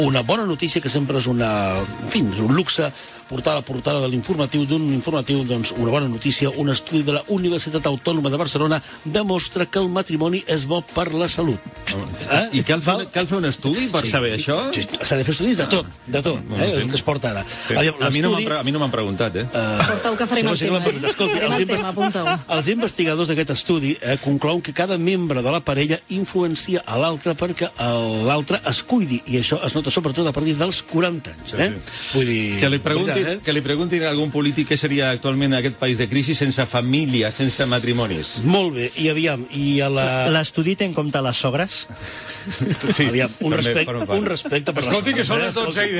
Una bona notícia que sempre és una... En fi, és un luxe portar a la portada de l'informatiu, d'un informatiu, doncs, una bona notícia. Un estudi de la Universitat Autònoma de Barcelona demostra que el matrimoni és bo per la salut. I cal fer un estudi per saber això? Sí, s'ha de fer estudis de tot, és el que es porta ara. A mi no m'han preguntat, Porteu que farem el tema, Escolti, els investigadors d'aquest estudi conclouen que cada membre de la parella influencia a l'altre perquè l'altre es cuidi, i això es nota sobretot a partir dels 40 anys. Vull dir... Que li preguntin a algun polític què seria actualment aquest país de crisi sense família, sense matrimonis. Molt bé, i aviam, i a la... L'estudi té en compte les sogres? Aviam, un respecte per les... Escolti, que són les 12 i